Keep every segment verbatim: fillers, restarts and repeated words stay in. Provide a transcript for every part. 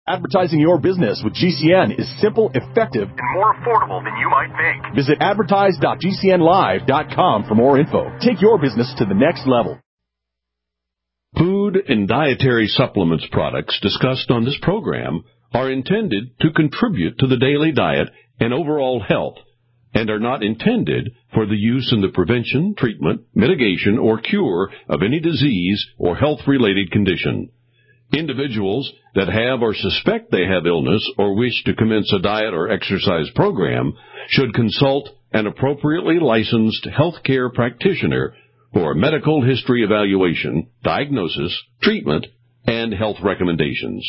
Advertising your business with G C N is simple, effective, and more affordable than you might think. Visit advertise dot g c n live dot com for more info. Take your business to the next level. Food and dietary supplements products discussed on this program are intended to contribute to the daily diet and overall health and are not intended for the use in the prevention, treatment, mitigation, or cure of any disease or health-related condition. Individuals that have or suspect they have illness or wish to commence a diet or exercise program should consult an appropriately licensed healthcare practitioner for a medical history evaluation, diagnosis, treatment, and health recommendations.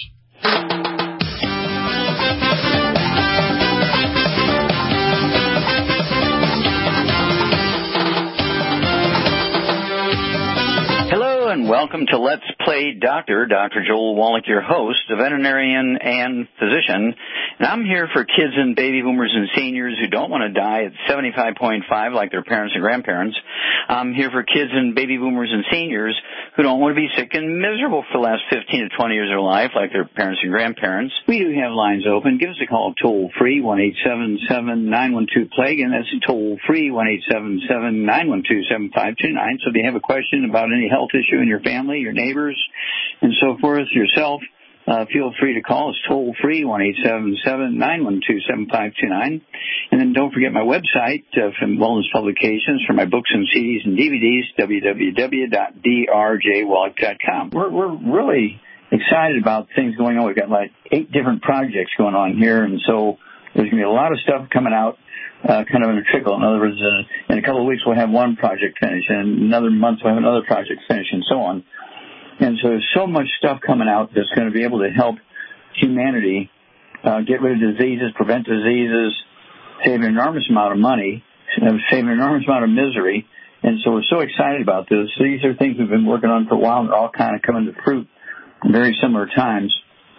And welcome to Let's Play Doctor. Doctor Joel Wallach, your host, a veterinarian and physician. And I'm here for kids and baby boomers and seniors who don't want to die at seventy-five point five like their parents and grandparents. I'm here for kids and baby boomers and seniors who don't want to be sick and miserable for the last fifteen to twenty years of their life like their parents and grandparents. We do have lines open. Give us a call toll-free, one eight seven seven, nine one two, plague, and that's toll-free, one eight seven seven, nine one two, seven five two nine. So if you have a question about any health issue in your family, your neighbors, and so forth, yourself, uh, feel free to call us toll-free, one eight seven seven, nine one two, seven five two nine. And then don't forget my website uh, from Wellness Publications for my books and C Ds and D V Ds, w w w dot d r j wallach dot com. We're, we're really excited about things going on. We've got like eight different projects going on here, and so there's going to be a lot of stuff coming out. Uh, kind of in a trickle. In other words, uh, in a couple of weeks we'll have one project finished, and in another month we'll have another project finished, and so on. And so there's so much stuff coming out that's going to be able to help humanity uh, get rid of diseases, prevent diseases, save an enormous amount of money, save an enormous amount of misery. And so we're so excited about this. These are things we've been working on for a while, and they're all kind of coming to fruit in very similar times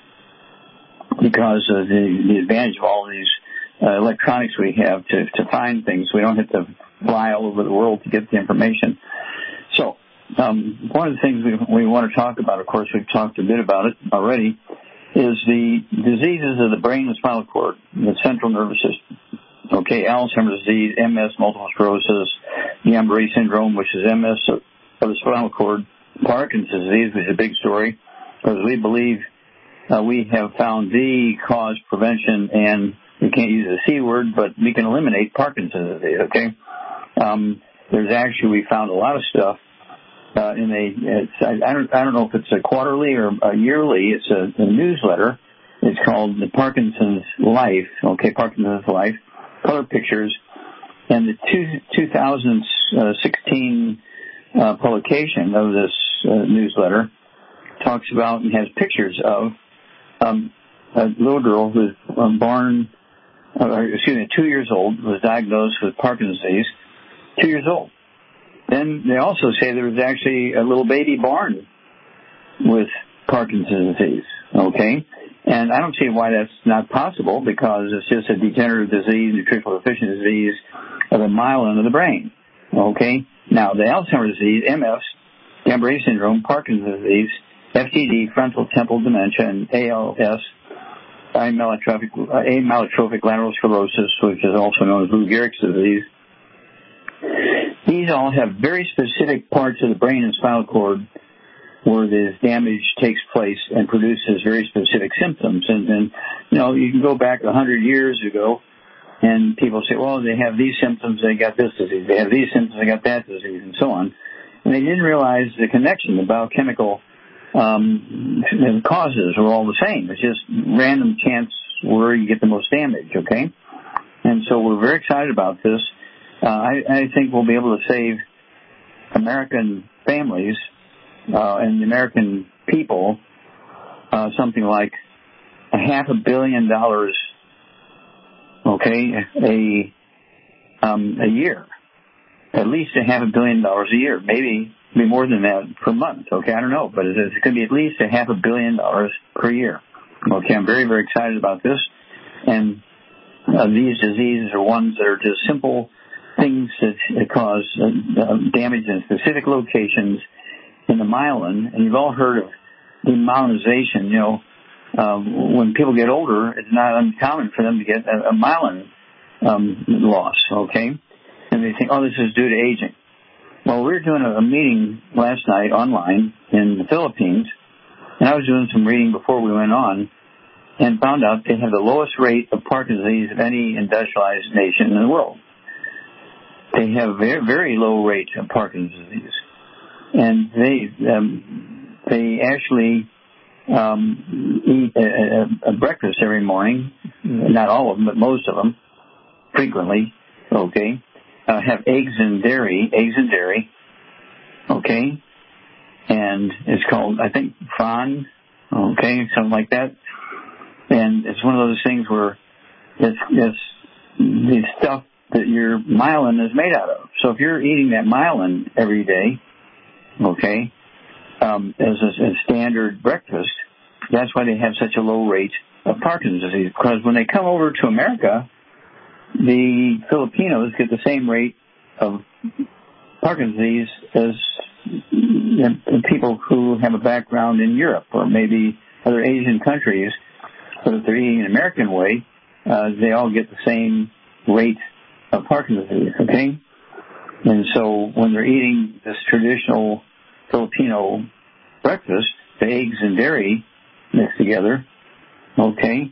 because of the, the advantage of all these Uh, electronics we have to, to find things. We don't have to fly all over the world to get the information. So um, one of the things we, we want to talk about, of course, we've talked a bit about it already, is the diseases of the brain and spinal cord, the central nervous system. Okay, Alzheimer's disease, M S, multiple sclerosis, Guillain-Barré syndrome, which is M S of the spinal cord, Parkinson's disease, which is a big story, because we believe uh, we have found the cause, prevention, and we can't use the C word, but we can eliminate Parkinson's disease, okay? Um, there's actually, we found a lot of stuff uh, in a, it's, I, I, don't, I don't know if it's a quarterly or a yearly, it's a, a newsletter. It's called the Parkinson's Life, okay, Parkinson's Life, color pictures. And the two, twenty sixteen uh, publication of this uh, newsletter talks about and has pictures of um, a little girl who was um, born Uh, excuse me, two years old, was diagnosed with Parkinson's disease, two years old. Then they also say there was actually a little baby born with Parkinson's disease, okay? And I don't see why that's not possible because it's just a degenerative disease, nutritional deficiency disease of the myelin of the brain, okay? Now, the Alzheimer's disease, M S, Guillain-Barré syndrome, Parkinson's disease, F T D, frontal temporal dementia, and A L S, amyotrophic, amyotrophic lateral sclerosis, which is also known as Lou Gehrig's disease. These all have very specific parts of the brain and spinal cord where this damage takes place and produces very specific symptoms. And, and you know, you can go back a hundred years ago, and people say, well, they have these symptoms, they got this disease. They have these symptoms, they got that disease, and so on. And they didn't realize the connection, the biochemical Um, the causes are all the same. It's just random chance where you get the most damage, okay? And so we're very excited about this. Uh, I, I think we'll be able to save American families uh, and the American people uh, something like a half a billion dollars, okay, a um, a year. At least a half a billion dollars a year, maybe be more than that per month, okay? I don't know, but it's going to be at least a half a billion dollars per year, okay? I'm very, very excited about this, and uh, these diseases are ones that are just simple things that, that cause uh, damage in specific locations in the myelin, and you've all heard of demyelinization, you know, um, when people get older, it's not uncommon for them to get a, a myelin um, loss, okay? And they think, oh, this is due to aging. Well, we were doing a, a meeting last night online in the Philippines, and I was doing some reading before we went on, and found out they have the lowest rate of Parkinson's disease of any industrialized nation in the world. They have a very, very low rate of Parkinson's disease. And they um, they actually um, eat a, a, a breakfast every morning, not all of them, but most of them, frequently, okay, uh, have eggs and dairy, eggs and dairy, okay, and it's called, I think, Fran, okay, something like that. And it's one of those things where it's, it's the stuff that your myelin is made out of. So if you're eating that myelin every day, okay, um, as a, a standard breakfast, that's why they have such a low rate of Parkinson's disease. Because when they come over to America, the Filipinos get the same rate of Parkinson's disease as the people who have a background in Europe or maybe other Asian countries. But if they're eating an American way, uh, they all get the same rate of Parkinson's disease, okay? And so when they're eating this traditional Filipino breakfast, the eggs and dairy mixed together, okay,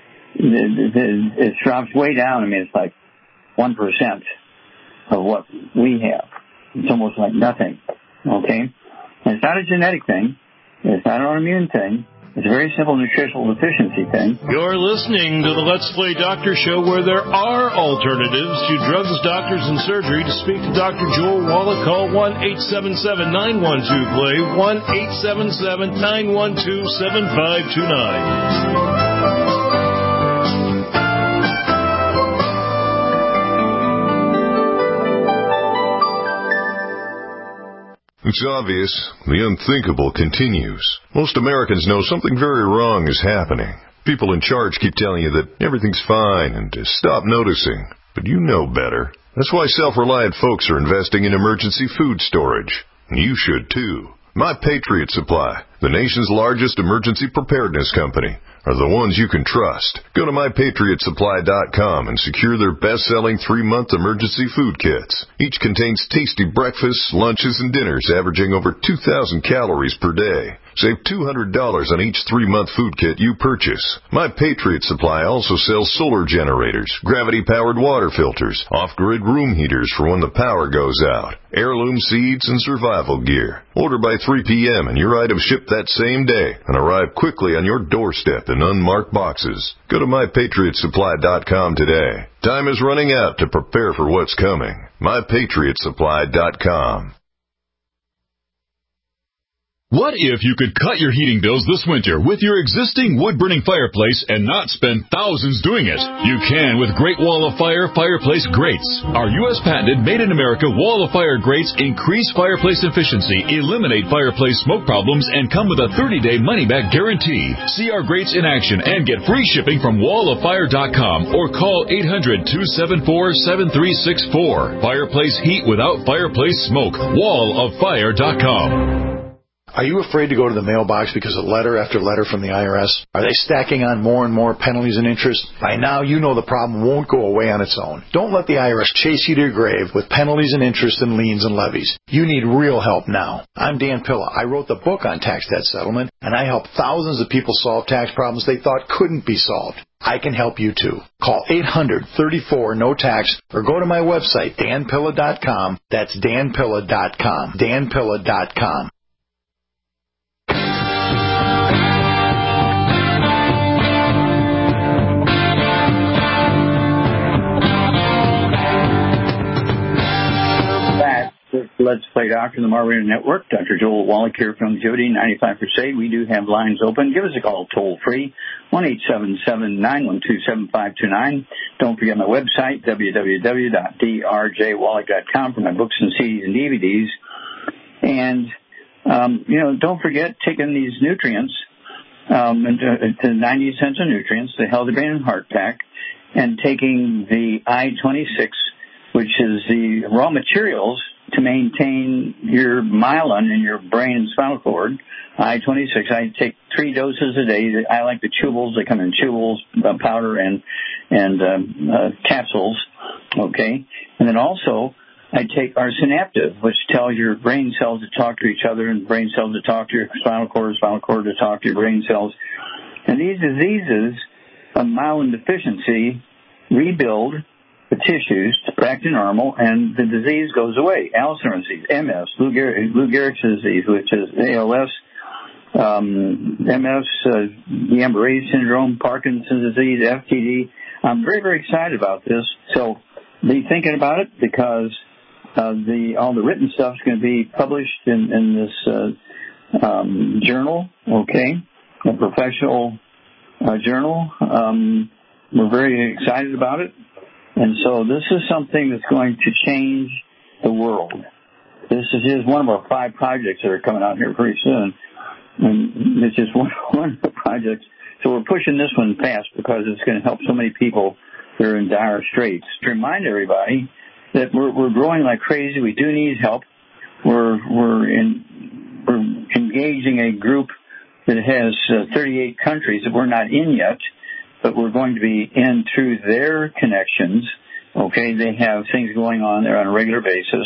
the, the, it drops way down. I mean, it's like one percent of what we have. It's almost like nothing, okay? And it's not a genetic thing. It's not an autoimmune thing. It's a very simple nutritional deficiency thing. You're listening to the Let's Play Doctor Show, where there are alternatives to drugs, doctors, and surgery. To speak to Doctor Joel Wallach, call one eight seven seven, nine one two, play, one eight seven seven, nine one two, seven five two nine. It's obvious. The unthinkable continues. Most Americans know something very wrong is happening. People in charge keep telling you that everything's fine and to stop noticing. But you know better. That's why self-reliant folks are investing in emergency food storage. You should too. My Patriot Supply, the nation's largest emergency preparedness company, are the ones you can trust. Go to my patriot supply dot com and secure their best-selling three-month emergency food kits. Each contains tasty breakfasts, lunches, and dinners averaging over two thousand calories per day. Save two hundred dollars on each three-month food kit you purchase. My Patriot Supply also sells solar generators, gravity-powered water filters, off-grid room heaters for when the power goes out, heirloom seeds, and survival gear. Order by three p.m. and your items ship that same day and arrive quickly on your doorstep in unmarked boxes. Go to my patriot supply dot com today. Time is running out to prepare for what's coming. my patriot supply dot com. What if you could cut your heating bills this winter with your existing wood-burning fireplace and not spend thousands doing it? You can with Great Wall of Fire Fireplace Grates. Our U S patented made-in-America Wall of Fire grates increase fireplace efficiency, eliminate fireplace smoke problems, and come with a thirty-day money-back guarantee. See our grates in action and get free shipping from wall of fire dot com or call eight hundred, two seven four, seven three six four. Fireplace heat without fireplace smoke. wall of fire dot com. Are you afraid to go to the mailbox because of letter after letter from the I R S? Are they stacking on more and more penalties and interest? By now, you know the problem won't go away on its own. Don't let the I R S chase you to your grave with penalties and interest and liens and levies. You need real help now. I'm Dan Pilla. I wrote the book on tax debt settlement, and I helped thousands of people solve tax problems they thought couldn't be solved. I can help you too. Call eight hundred, thirty-four, no tax or go to my website, dan pilla dot com. That's dan pilla dot com. dan pilla dot com. Let's Play Doctor on the Marbury Network. Doctor Joel Wallach here from Longevity ninety-five Crusade. We do have lines open. Give us a call toll free, one eight seven seven, nine one two, seven five two nine. Don't forget my website, w w w dot d r j wallach dot com, for my books and C Ds and D V Ds. And, um, you know, don't forget taking these nutrients, um, to, to ninety essential nutrients, the Healthy Brain and Heart Pack, and taking the I twenty-six, which is the raw materials to maintain your myelin in your brain and spinal cord. I twenty-six, I take three doses a day. I like the chewables. They come in chewables, uh, powder, and and um, uh, capsules, okay? And then also, I take our Synaptive, which tells your brain cells to talk to each other and brain cells to talk to your spinal cord, spinal cord to talk to your brain cells. And these diseases of myelin deficiency rebuild the tissues back to normal, and the disease goes away. Alzheimer's disease, M S, Lou Gehrig's disease, which is A L S, um, M S, uh, Guillain-Barré syndrome, Parkinson's disease, F T D. I'm very, very excited about this. So be thinking about it, because uh, the all the written stuff is going to be published in, in this uh, um, journal, okay, a professional uh, journal. Um, we're very excited about it. And so this is something that's going to change the world. This is just one of our five projects that are coming out here pretty soon. And it's just one, one of the projects. So we're pushing this one fast because it's going to help so many people that are in dire straits. To remind everybody that we're, we're growing like crazy. We do need help. We're, we're, in, we're engaging a group that has uh, thirty-eight countries that we're not in yet, but we're going to be in through their connections, okay? They have things going on there on a regular basis,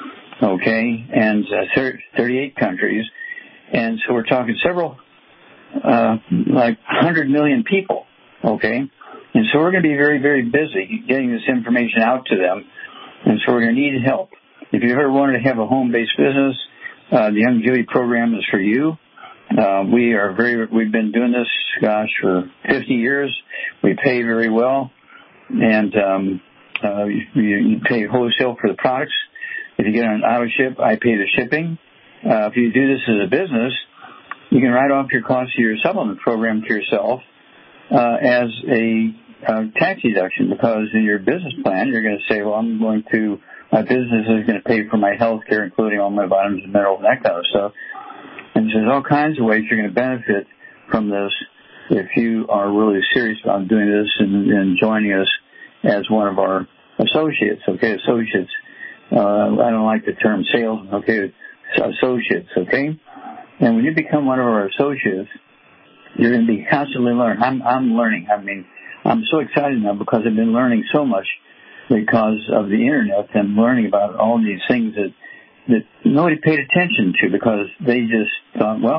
okay? And uh, thirty-eight countries. And so we're talking several, uh, like one hundred million people, okay? And so we're going to be very, very busy getting this information out to them. And so we're going to need help. If you ever wanted to have a home-based business, uh, the Young Judy program is for you. Uh, we are very, we've been doing this, gosh, for fifty years. We pay very well, and um, uh, you, you pay wholesale for the products. If you get on an auto ship, I pay the shipping. Uh, if you do this as a business, you can write off your cost of your supplement program to yourself uh, as a uh, tax deduction, because in your business plan, you're going to say, well, I'm going to, my business is going to pay for my health care, including all my vitamins and minerals and that kind of stuff. And so there's all kinds of ways you're going to benefit from this if you are really serious about doing this and, and joining us as one of our associates, okay, associates. Uh, I don't like the term salesman, okay, associates, okay? And when you become one of our associates, you're going to be constantly learning. I'm, I'm learning. I mean, I'm so excited now because I've been learning so much because of the Internet and learning about all these things that that nobody paid attention to, because they just thought, well,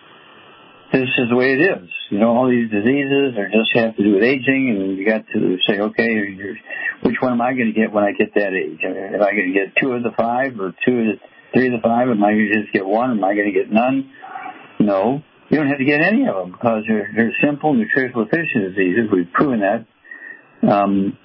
this is the way it is. You know, all these diseases are just have to do with aging, and you got to say, okay, you're, which one am I going to get when I get that age? Am I going to get two of the five or two of the three of the five? Am I going to just get one? Am I going to get none? No, you don't have to get any of them, because they're, they're simple nutritional deficiency diseases. We've proven that. Um,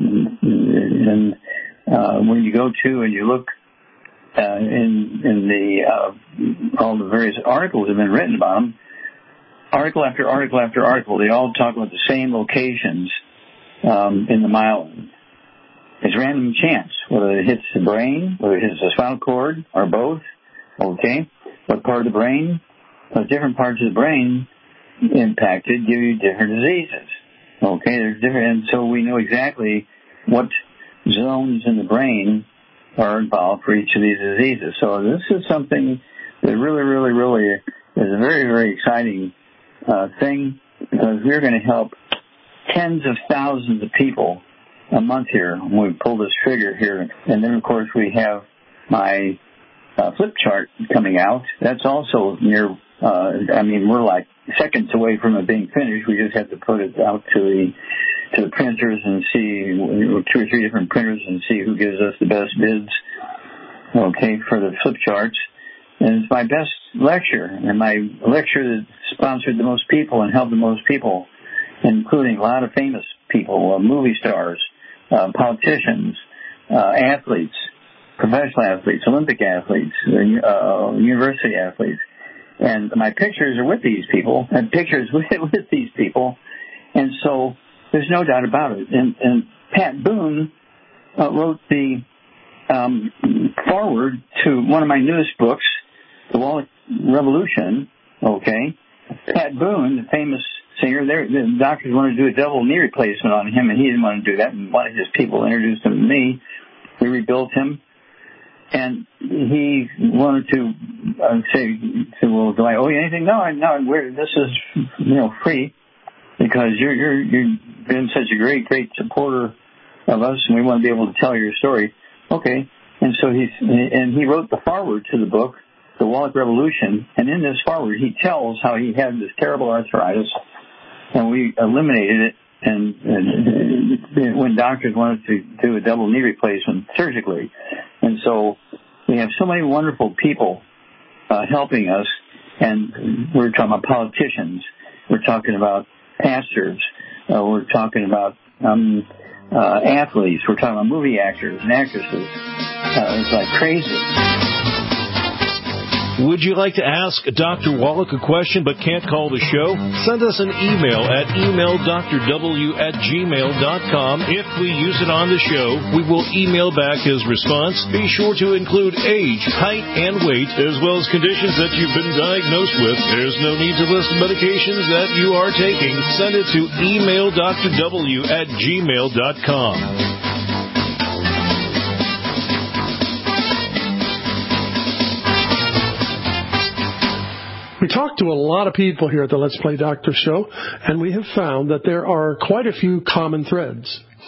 and uh, when you go to and you look Uh, in in the uh, all the various articles have been written about them, article after article after article, they all talk about the same locations um, in the myelin. It's random chance whether it hits the brain, whether it hits the spinal cord, or both. Okay, what part of the brain? Well, different parts of the brain impacted give you different diseases. Okay, there's different, and so we know exactly what zones in the brain are involved for each of these diseases. So this is something that really, really, really is a very, very exciting uh, thing, because we're going to help tens of thousands of people a month here when we pull this trigger here. And then, of course, we have my uh, flip chart coming out. That's also near, uh, I mean, we're like seconds away from it being finished. We just have to put it out to the to the printers and see two or three different printers and see who gives us the best bids, okay, for the flip charts. And it's my best lecture, and my lecture that sponsored the most people and helped the most people, including a lot of famous people, uh, movie stars, uh, politicians, uh, athletes, professional athletes, Olympic athletes, uh, university athletes. And my pictures are with these people, and pictures with, with these people. And so there's no doubt about it. And, and Pat Boone uh, wrote the um, foreword to one of my newest books, The Wallach Revolution, okay? Pat Boone, the famous singer, the doctors wanted to do a double knee replacement on him, and he didn't want to do that. And one of his people introduced him to me. We rebuilt him. And he wanted to uh, say, say, well, do I owe you anything? No, I, no, we're, this is, you know, free because you're, you're, you've been such a great, great supporter of us, and we want to be able to tell your story. Okay. And so he's, and he wrote the foreword to the book, The Wallach Revolution, and in this foreword he tells how he had this terrible arthritis, and we eliminated it, and, and when doctors wanted to do a double knee replacement surgically. And so we have so many wonderful people uh, helping us, and we're talking about politicians, we're talking about pastors, uh, we're talking about um, uh, athletes, we're talking about movie actors and actresses. Uh, it's like crazy. Would you like to ask Doctor Wallach a question but can't call the show? Send us an email at email d r w at gmail dot com. If we use it on the show, we will email back his response. Be sure to include age, height, and weight, as well as conditions that you've been diagnosed with. There's no need to list medications that you are taking. Send it to email d r w at gmail dot com. We talk to a lot of people here at the Let's Play Doctor show, and we have found that there are quite a few common threads.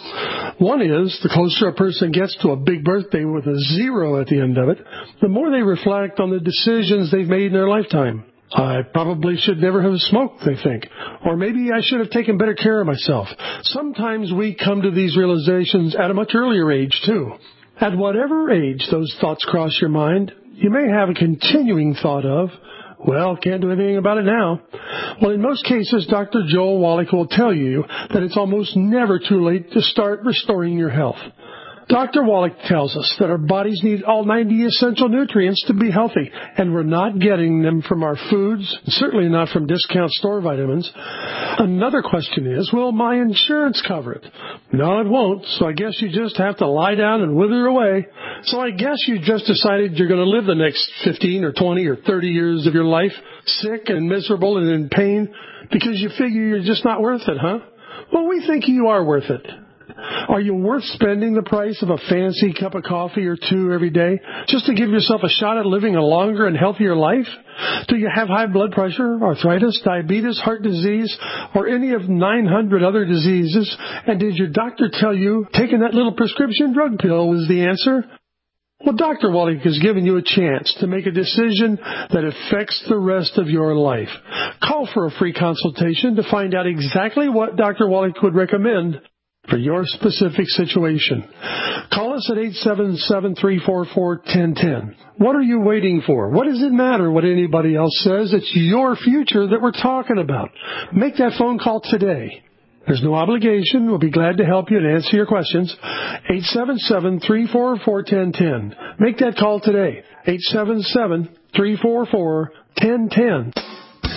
One is, the closer a person gets to a big birthday with a zero at the end of it, the more they reflect on the decisions they've made in their lifetime. I probably should never have smoked, they think. Or maybe I should have taken better care of myself. Sometimes we come to these realizations at a much earlier age, too. At whatever age those thoughts cross your mind, you may have a continuing thought of, well, can't do anything about it now. Well, in most cases, Doctor Joel Wallach will tell you that it's almost never too late to start restoring your health. Doctor Wallach tells us that our bodies need all ninety essential nutrients to be healthy, and we're not getting them from our foods, certainly not from discount store vitamins. Another question is, will my insurance cover it? No, it won't, so I guess you just have to lie down and wither away. So I guess you just decided you're going to live the next fifteen or twenty or thirty years of your life sick and miserable and in pain because you figure you're just not worth it, huh? Well, we think you are worth it. Are you worth spending the price of a fancy cup of coffee or two every day just to give yourself a shot at living a longer and healthier life? Do you have high blood pressure, arthritis, diabetes, heart disease, or any of nine hundred other diseases? And did your doctor tell you taking that little prescription drug pill was the answer? Well, Doctor Wallach has given you a chance to make a decision that affects the rest of your life. Call for a free consultation to find out exactly what Doctor Wallach would recommend for your specific situation. Call us at eight seven seven, three four four, one zero one zero. What are you waiting for? What does it matter what anybody else says? It's your future that we're talking about. Make that phone call today. There's no obligation. We'll be glad to help you and answer your questions. eight seven seven, three four four, one zero one zero. Make that call today. eight seven seven, three four four, one zero one zero.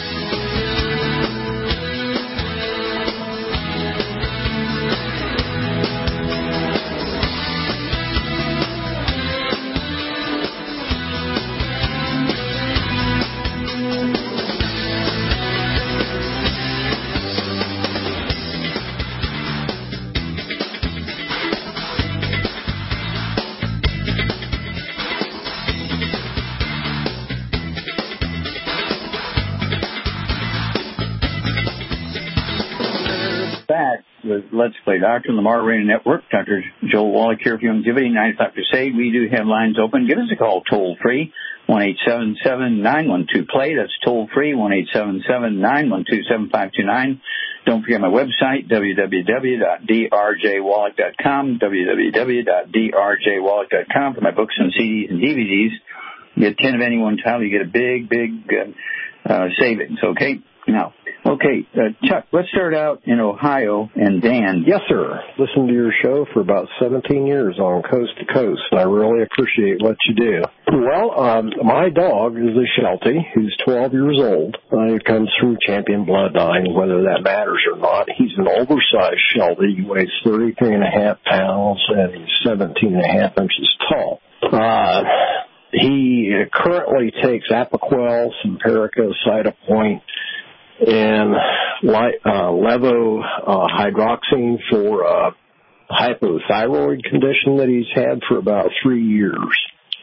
Let's Play Doctor on the Mark Radio Network. Doctor Joel Wallach here for Longevity, nine o'clock crusade. We do have lines open. Give us a call toll free, one eight seven seven, nine one two, play. That's toll free, one eight seven seven, nine one two, seven five two nine. Don't forget my website, w w w dot d r j wallach dot com, w w w dot d r j wallach dot com for my books and C Ds and D V Ds. You get ten of any one title, you get a big, big uh, uh, savings, okay? Now, okay, uh, Chuck, let's start out in Ohio and Dan. Yes, sir. Listened to your show for about seventeen years on Coast to Coast, and I really appreciate what you do. Well, um, my dog is a Sheltie who's twelve years old. Uh, he comes from champion bloodline, whether that matters or not. He's an oversized Sheltie. He weighs thirty-three and a half pounds, and he's seventeen and a half inches tall. Uh, he currently takes Apoquel, Simparica, Cytopoint, and uh, levothyroxine for a hypothyroid condition that he's had for about three years.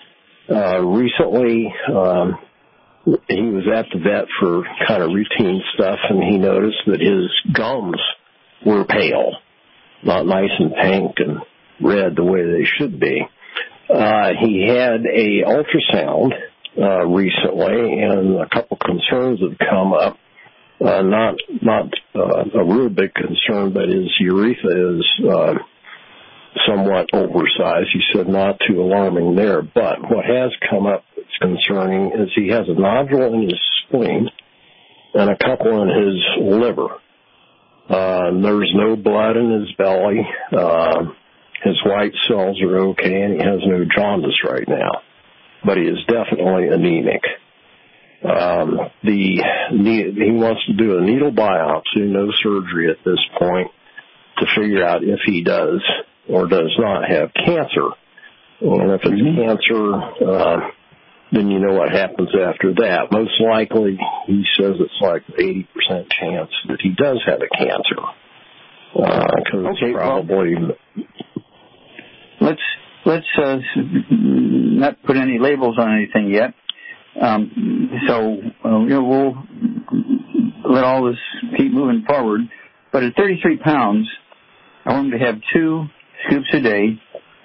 Uh, recently, um, he was at the vet for kind of routine stuff, and he noticed that his gums were pale, not nice and pink and red the way they should be. Uh, he had a ultrasound uh, recently, and a couple concerns have come up. Uh, not not uh, a real big concern, but his urethra is uh, somewhat oversized. He said not too alarming there. But what has come up that's concerning is he has a nodule in his spleen and a couple in his liver. Uh, there's no blood in his belly. Uh, his white cells are okay, and he has no jaundice right now. But he is definitely anemic. Um, the he wants to do a needle biopsy, no surgery at this point, to figure out if he does or does not have cancer. And if it's mm-hmm. cancer, uh, then you know what happens after that. Most likely, he says it's like eighty percent chance that he does have a cancer. Because uh, okay, it's probably... Well, let's let's uh, not put any labels on anything yet. Um, so, uh, you know, we'll let all this keep moving forward. But at thirty-three pounds, I want him to have two scoops a day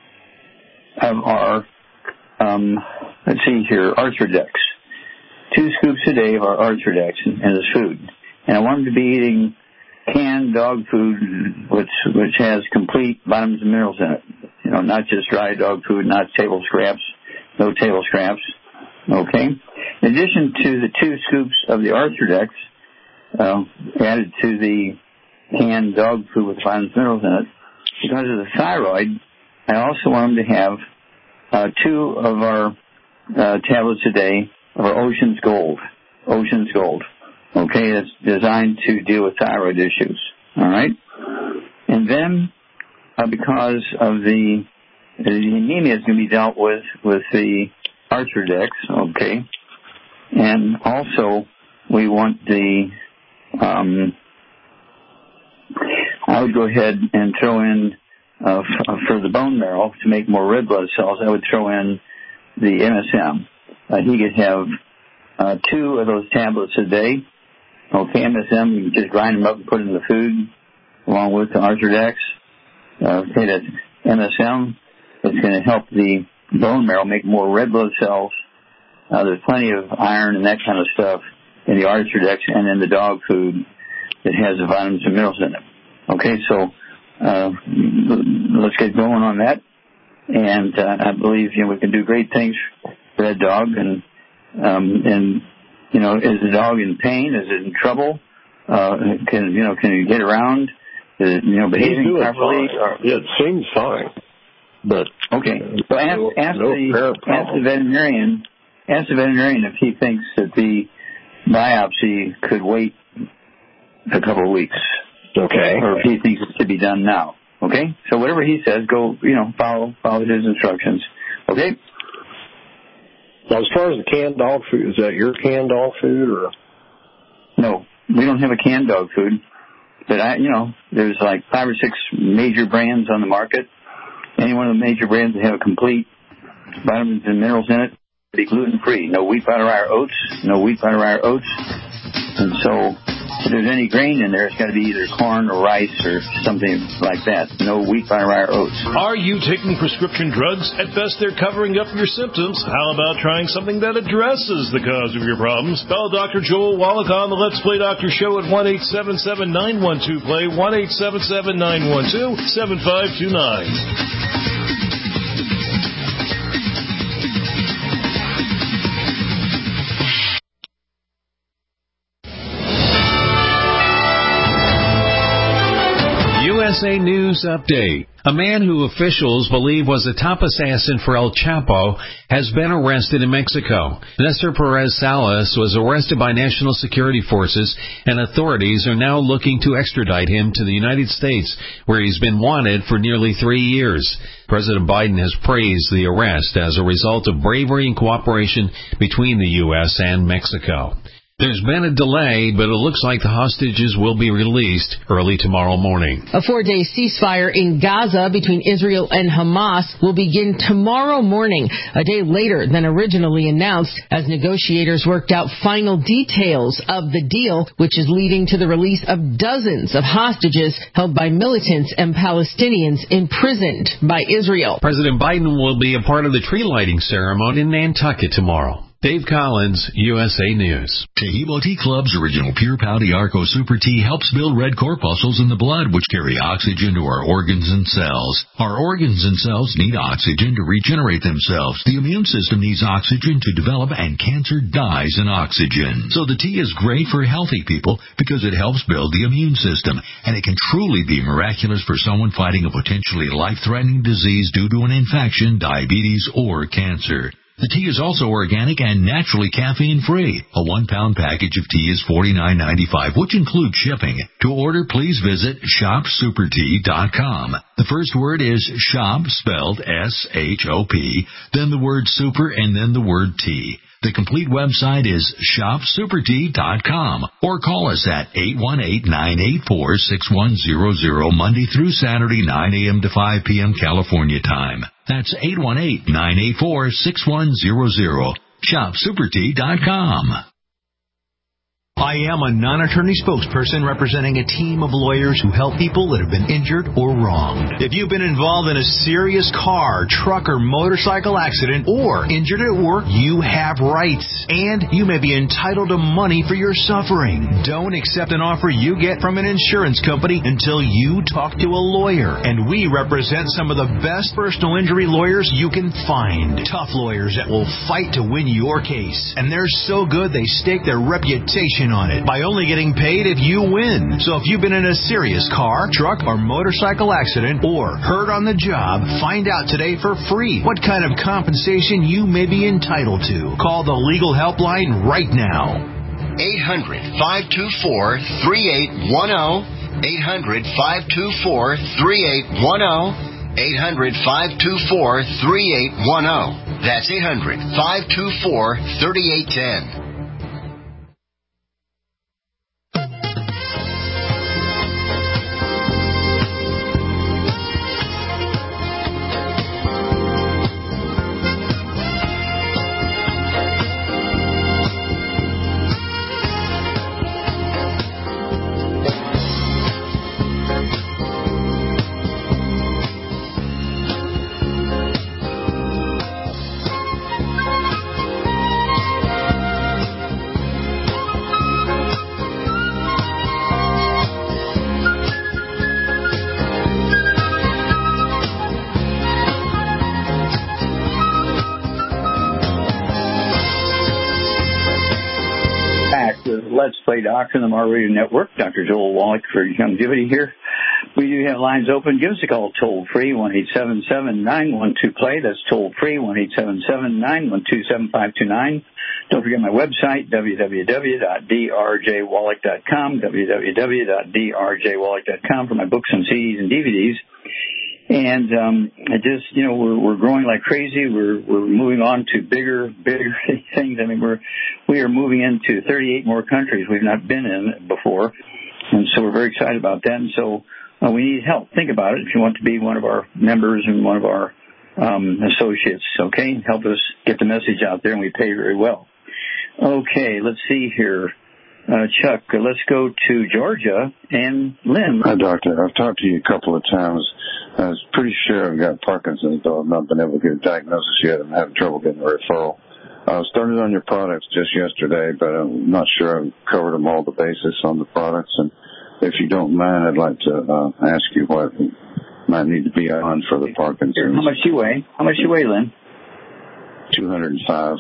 of our, um, let's see here, Arthrodex. Two scoops a day of our Arthrodex in, in his food. And I want him to be eating canned dog food, which which has complete vitamins and minerals in it. You know, not just dry dog food, not table scraps, no table scraps. Okay. In addition to the two scoops of the Arthrodex uh, added to the canned dog food with vitamins and minerals in it, because of the thyroid, I also want him to have uh, two of our uh, tablets a day of our Ocean's Gold. Ocean's Gold. Okay, it's designed to deal with thyroid issues. All right? And then, uh, because of the, the anemia is going to be dealt with with the Arthrodex, okay, and also we want the, um, I would go ahead and throw in, uh, f- for the bone marrow to make more red blood cells, I would throw in the M S M. Uh, he could have uh, two of those tablets a day. Okay, M S M, you can just grind them up and put it in the food along with the Arthrodex. Uh, okay, that's M S M. It's going to help the bone marrow make more red blood cells. Uh, there's plenty of iron and that kind of stuff in the Arthrodex and in the dog food that has the vitamins and minerals in it. Okay, so uh, let's get going on that. And uh, I believe you know we can do great things for that dog. And um, and you know, is the dog in pain? Is it in trouble? Uh, can you know can you get around? Is it, you know behaving properly? Or, it seems fine. But okay, so ask, no, ask no the ask the veterinarian. Ask the veterinarian if he thinks that the biopsy could wait a couple of weeks. Okay. Or if he thinks it should be done now. Okay. So whatever he says, go. You know, follow follow his instructions. Okay. Now, as far as the canned dog food, is that your canned dog food or? No, we don't have a canned dog food. But I, you know, there's like five or six major brands on the market. Any one of the major brands that have a complete vitamins and minerals in it, be gluten-free. No wheat, butter, rye, or oats. No wheat, butter, rye, or oats. And so if there's any grain in there, it's got to be either corn or rice or something like that. No wheat, butter, rye, or oats. Are you taking prescription drugs? At best, they're covering up your symptoms. How about trying something that addresses the cause of your problems? Call Doctor Joel Wallach on the Let's Play Doctor Show at one eight seven seven, nine one two, play, one eight seven seven, nine one two, seven five two nine. U S A News Update. A man who officials believe was the top assassin for El Chapo has been arrested in Mexico. Nestor Perez Salas was arrested by national security forces, and authorities are now looking to extradite him to the United States, where he's been wanted for nearly three years. President Biden has praised the arrest as a result of bravery and cooperation between the U S and Mexico. There's been a delay, but it looks like the hostages will be released early tomorrow morning. A four-day ceasefire in Gaza between Israel and Hamas will begin tomorrow morning, a day later than originally announced, as negotiators worked out final details of the deal, which is leading to the release of dozens of hostages held by militants and Palestinians imprisoned by Israel. President Biden will be a part of the tree lighting ceremony in Nantucket tomorrow. Dave Collins, U S A News. Tehebo Tea Club's original Pure Pouty Arco Super Tea helps build red corpuscles in the blood, which carry oxygen to our organs and cells. Our organs and cells need oxygen to regenerate themselves. The immune system needs oxygen to develop, and cancer dies in oxygen. So the tea is great for healthy people because it helps build the immune system, and it can truly be miraculous for someone fighting a potentially life-threatening disease due to an infection, diabetes, or cancer. The tea is also organic and naturally caffeine-free. A one-pound package of tea is forty-nine ninety-five, which includes shipping. To order, please visit shop super tea dot com. The first word is shop, spelled S H O P, then the word super, and then the word tea. The complete website is shop super tea dot com, or call us at eight one eight, nine eight four, six one zero zero Monday through Saturday, nine a.m. to five p.m. California time. That's eight one eight, nine eight four, six one zero zero. shop super tea dot com. I am a non-attorney spokesperson representing a team of lawyers who help people that have been injured or wronged. If you've been involved in a serious car, truck, or motorcycle accident, or injured at work, you have rights, and you may be entitled to money for your suffering. Don't accept an offer you get from an insurance company until you talk to a lawyer, and we represent some of the best personal injury lawyers you can find. Tough lawyers that will fight to win your case, and they're so good they stake their reputation on it by only getting paid if you win. So if you've been in a serious car, truck, or motorcycle accident, or hurt on the job, find out today for free what kind of compensation you may be entitled to. Call the legal helpline right now. eight hundred, five two four, three eight one zero. eight hundred, five two four, three eight one zero. eight hundred, five two four, three eight one zero. That's eight hundred, five two four, three eight one zero. Let's Play Doctor on the Mar Radio Network. Doctor Joel Wallach for Longevity here. We do have lines open. Give us a call toll free, one eight seven seven, nine one two, play. That's toll free, one eight seven seven, nine one two, seven five two nine. Don't forget my website, w w w dot d r j wallach dot com, w w w dot d r j wallach dot com for my books and C Ds and D V Ds. And um, I just, you know, we're we're growing like crazy. We're we're moving on to bigger, bigger things. I mean, we're we are moving into thirty-eight more countries we've not been in before, and so we're very excited about that. And so uh, we need help. Think about it. If you want to be one of our members and one of our um, associates, okay, help us get the message out there, and we pay very well. Okay, let's see here. Uh, Chuck, uh, let's go to Georgia and Lynn. Hi, Doctor. I've talked to you a couple of times. I was pretty sure I've got Parkinson's, though I've not been able to get a diagnosis yet. I'm having trouble getting a referral. I started on your products just yesterday, but I'm not sure I've covered them all the basis on the products. And if you don't mind, I'd like to uh, ask you what might need to be on for the Parkinson's. How much you weigh? How much you weigh, Lynn? two hundred five.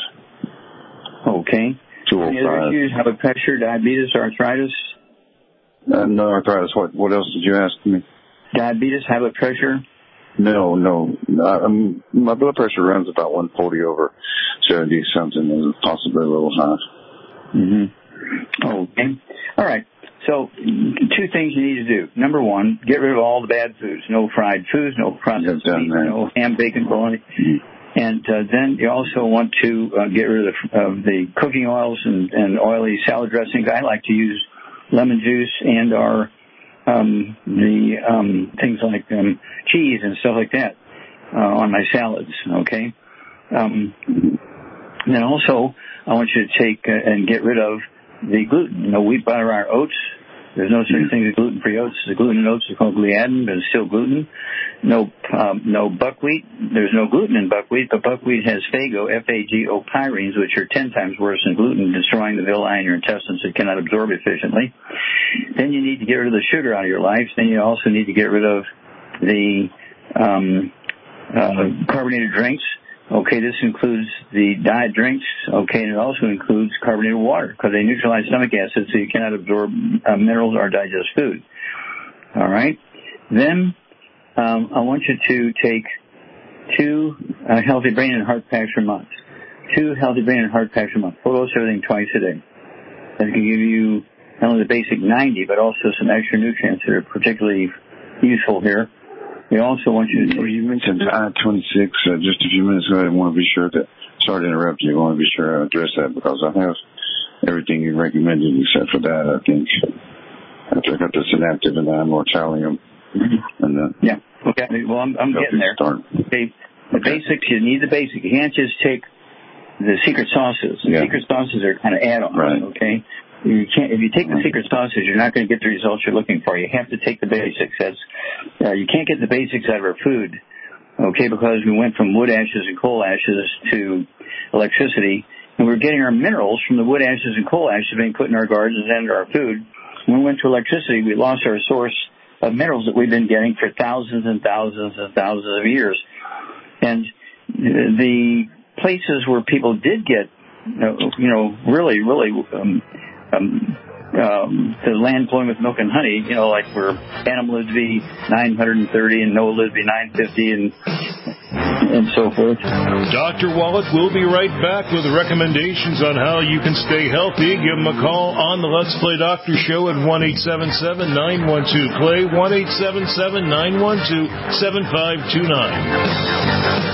Okay. two oh five. Any other issues? High blood pressure, diabetes, or arthritis? Uh, no arthritis. What What else did you ask me? Diabetes, high blood pressure? No, no. Um, my blood pressure runs about one forty over seventy something, and possibly a little high. Mm-hmm. Okay. All right. So, two things you need to do. Number one, get rid of all the bad foods. No fried foods, no processed meat, no ham, bacon, bologna. And uh, then you also want to uh, get rid of, of the cooking oils and, and oily salad dressings. I like to use lemon juice and or um, the um, things like um, cheese and stuff like that uh, on my salads, okay? Um, then also, I want you to take uh, and get rid of the gluten. No wheat, butter, or oats. There's no such thing as gluten-free oats. The gluten in oats is called gliadin, but it's still gluten. No um, no buckwheat. There's no gluten in buckwheat, but buckwheat has Fago, F A G O pyrines, which are ten times worse than gluten, destroying the villi in your intestines so it cannot absorb efficiently. Then you need to get rid of the sugar out of your life. Then you also need to get rid of the um, uh, carbonated drinks. Okay, this includes the diet drinks, okay, and it also includes carbonated water because they neutralize stomach acid so you cannot absorb uh, minerals or digest food. All right? Then um, I want you to take two uh, healthy brain and heart packs per month. Two healthy brain and heart packs per month. Full dose everything twice a day. That can give you not only the basic ninety, but also some extra nutrients that are particularly useful here. We also want you to... Well, you mentioned I twenty-six uh, just a few minutes ago. I want to be sure to... Sorry to interrupt you. I want to be sure I address that because I have everything you recommended except for that, I think. After I got the synaptive and the amortalium. Mm-hmm. And the yeah. Okay. Well, I'm, I'm getting there. Start. Okay. The okay. basics, you need the basics. You can't just take the secret sauces. The yeah. secret sauces are kind of add-ons, right. okay? You can't, if you take the secret sauces, you're not going to get the results you're looking for. You have to take the basics. That's, uh, you can't get the basics out of our food, okay, because we went from wood ashes and coal ashes to electricity, and we're getting our minerals from the wood ashes and coal ashes being put in our gardens and our food. When we went to electricity, we lost our source of minerals that we've been getting for thousands and thousands and thousands of years. And the places where people did get, you know, really, really, um, Um, um, the land flowing with milk and honey, you know, like where animal lived to be nine hundred thirty and Noah lived to be nine hundred fifty and and so forth. Doctor Wallach will be right back with recommendations on how you can stay healthy. Give him a call on the Let's Play Doctor Show at one eight seven seven, nine one two, play, one eight seven seven, nine one two, seven five two nine.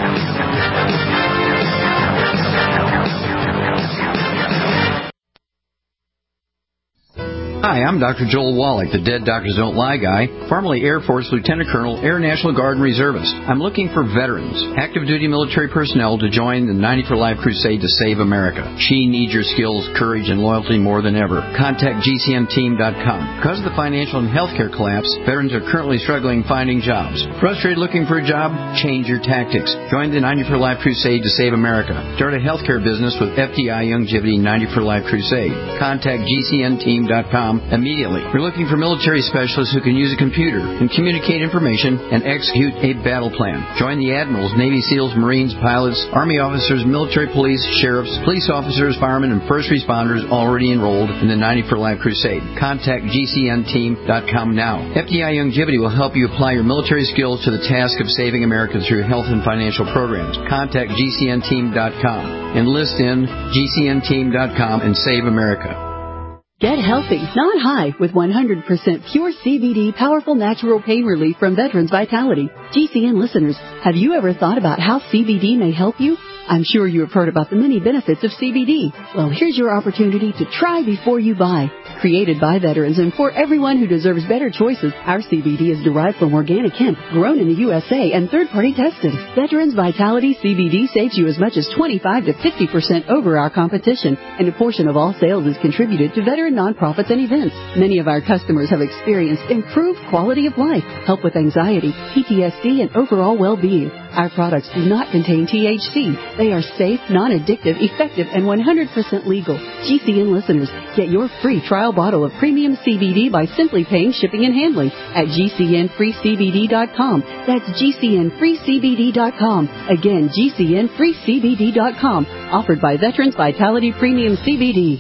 Hi, I'm Doctor Joel Wallach, the Dead Doctors Don't Lie guy, formerly Air Force Lieutenant Colonel, Air National Guard and Reservist. I'm looking for veterans, active duty military personnel to join the ninety for Life crusade to save America. She needs your skills, courage, and loyalty more than ever. Contact G C N team dot com. Because of the financial and healthcare collapse, veterans are currently struggling finding jobs. Frustrated looking for a job? Change your tactics. Join the ninety for Life crusade to save America. Start a healthcare business with F D I Youngevity ninety for Life crusade. Contact G C N team dot com immediately. We're looking for military specialists who can use a computer and communicate information and execute a battle plan. Join the admirals, Navy SEALs, Marines, pilots, Army officers, military police, sheriffs, police officers, firemen, and first responders already enrolled in the ninety for Life crusade. Contact G C N team dot com now. F D I Youngevity will help you apply your military skills to the task of saving America through health and financial programs. Contact G C N team dot com. Enlist in G C N team dot com and save America. Get healthy, not high, with one hundred percent pure C B D powerful natural pain relief from Veterans Vitality. G C N listeners, have you ever thought about how C B D may help you? I'm sure you have heard about the many benefits of C B D. Well, here's your opportunity to try before you buy. Created by veterans and for everyone who deserves better choices, our C B D is derived from organic hemp, grown in the U S A, and third-party tested. Veterans Vitality C B D saves you as much as twenty-five to fifty percent over our competition, and a portion of all sales is contributed to veteran nonprofits and events. Many of our customers have experienced improved quality of life, help with anxiety, P T S D, and overall well-being. Our products do not contain T H C. They are safe, non-addictive, effective, and one hundred percent legal. G C N listeners, get your free trial bottle of premium C B D by simply paying shipping and handling at G C N free C B D dot com. That's G C N free C B D dot com. Again, G C N free C B D dot com. Offered by Veterans Vitality Premium C B D.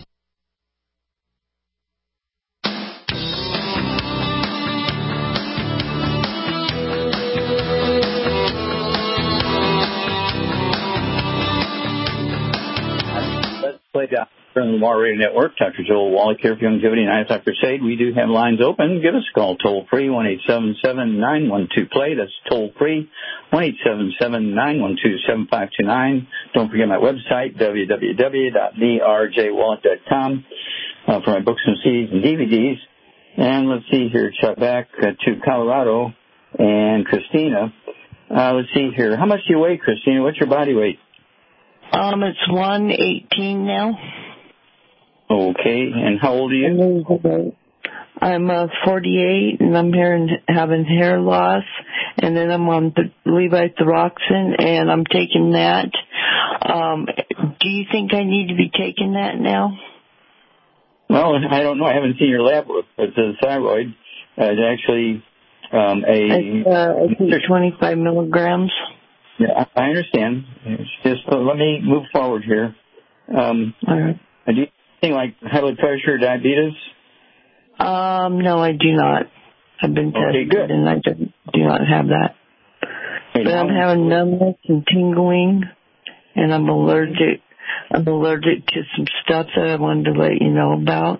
Play, doc- on the Lamar Radio Network. Doctor Joel Wallach here for Longevity and Eye Doctor Crusade. We do have lines open. Give us a call toll free, one eight seven seven, nine one two, play. That's toll free, one eight seven seven, nine one two, seven five two nine. Don't forget my website, w w w dot d r j wallach dot com, uh, for my books and C Ds and D V Ds. And let's see here, Chuck, back uh, to Colorado and Christina. Uh, let's see here. How much do you weigh, Christina? What's your body weight? Um, it's one eighteen now. Okay, and how old are you? I'm uh, forty-eight, and I'm hearing, having hair loss, and then I'm on the levothyroxine, and I'm taking that. Um, do you think I need to be taking that now? Well, I don't know. I haven't seen your lab work, but the thyroid uh, is actually um, a... It's, uh, I think twenty-five milligrams. Yeah, I understand. It's just uh, let me move forward here. Um, All right. Do you think like high blood pressure or diabetes? Um, no, I do not. I've been tested, okay, good. and I do, do not have that. Hey, but I'm having numbness and tingling, and I'm allergic. I'm allergic to some stuff that I wanted to let you know about.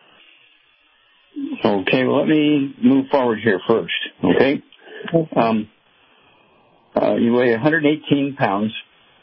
Okay, well, let me move forward here first, okay? Um, uh, you weigh one hundred eighteen pounds.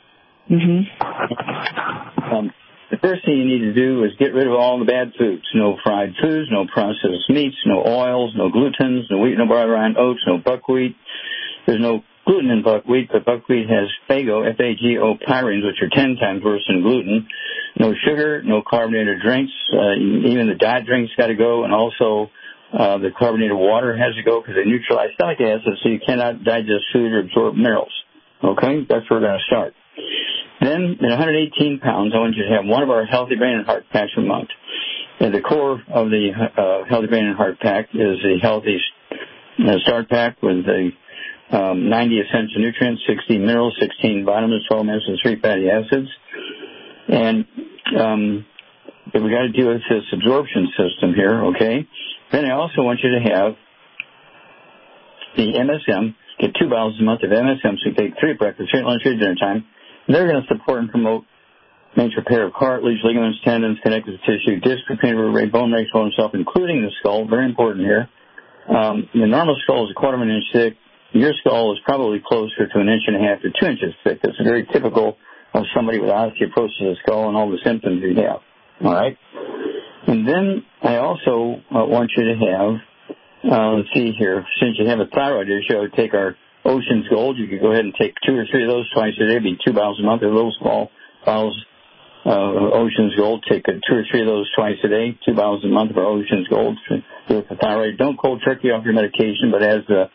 Mm-hmm. Um, the first thing you need to do is get rid of all the bad foods. No fried foods, no processed meats, no oils, no glutens, no wheat, no barley, rye, oats, no buckwheat. There's no gluten in buckwheat, but buckwheat has Fago, F A G O pyrines, which are ten times worse than gluten. No sugar, no carbonated drinks. Uh, even the diet drinks got to go, and also uh, the carbonated water has to go because they neutralize stomach acid, so you cannot digest food or absorb minerals. Okay? That's where we're going to start. Then, at one hundred eighteen pounds, I want you to have one of our Healthy Brain and Heart Packs a month. At the core of the uh, Healthy Brain and Heart Pack is the Healthy uh, Start Pack with the um, ninety essential nutrients, sixteen minerals, sixteen vitamins, twelve minerals, three fatty acids. And um, we got to deal with this absorption system here, okay? Then I also want you to have the M S M, get two bottles a month of M S M, so you take three at breakfast, three at lunch, three at dinner time. They're going to support and promote major repair of cartilage, ligaments, tendons, connective tissue, disc, vertebrae, bone race, bone itself, including the skull. Very important here. Um, the normal skull is a quarter of an inch thick. Your skull is probably closer to an inch and a half to two inches thick. That's very typical of somebody with osteoporosis of the skull and all the symptoms you have. All right? And then I also uh, want you to have, uh, let's see here, since you have a thyroid issue, I would take our Ocean's Gold. You could go ahead and take two or three of those twice a day. It'd be two bottles a month. They're little small bottles uh, of Ocean's Gold. Take uh, two or three of those twice a day. Two bottles a month of our Ocean's Gold with the thyroid. Don't cold turkey off your medication, but as the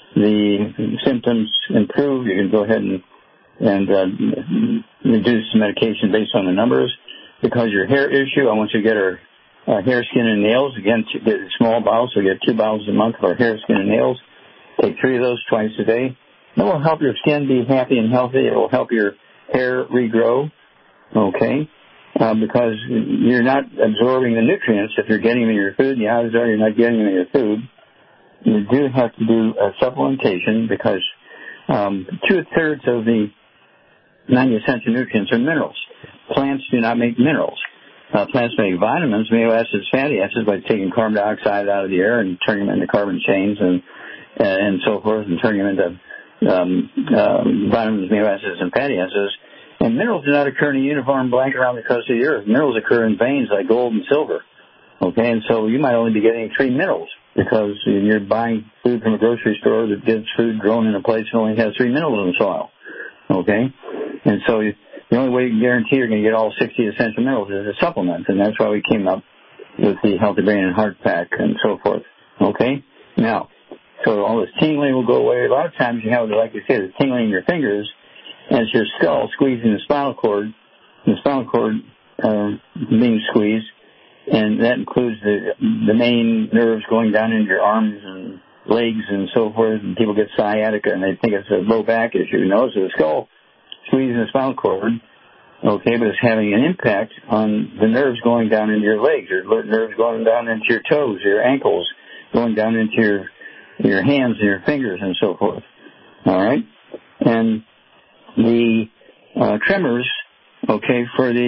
the symptoms improve, you can go ahead and and uh, reduce the medication based on the numbers. Because your hair issue, I want you to get our uh, hair, skin, and nails. Again, to get a small bottle, so get two bottles a month of our hair, skin, and nails. Take three of those twice a day. That will help your skin be happy and healthy. It will help your hair regrow, okay, uh, because you're not absorbing the nutrients if you're getting them in your food. The odds are you're not getting them in your food. You do have to do a supplementation because um, two-thirds of the ninety essential nutrients are minerals. Plants do not make minerals. Uh, plants make vitamins, amino acids, fatty acids by taking carbon dioxide out of the air and turning them into carbon chains and and so forth, and turning them into um, uh, vitamins, amino acids, and fatty acids. And minerals do not occur in a uniform blanket around the crust of the earth. Minerals occur in veins like gold and silver. Okay, and so you might only be getting three minerals because you're buying food from a grocery store that gets food grown in a place that only has three minerals in the soil. Okay, and so you, the only way you can guarantee you're going to get all sixty essential minerals is a supplement, and that's why we came up with the Healthy Brain and Heart Pack and so forth. Okay, now. So all this tingling will go away. A lot of times you have, like you said, the tingling in your fingers, and it's your skull squeezing the spinal cord, the spinal cord uh, being squeezed, and that includes the the main nerves going down into your arms and legs and so forth, and people get sciatica, and they think it's a low back issue. No, it's the skull squeezing the spinal cord, okay, but it's having an impact on the nerves going down into your legs, your nerves going down into your toes, your ankles, going down into your your hands and your fingers and so forth. All right? And the uh, tremors, okay, for the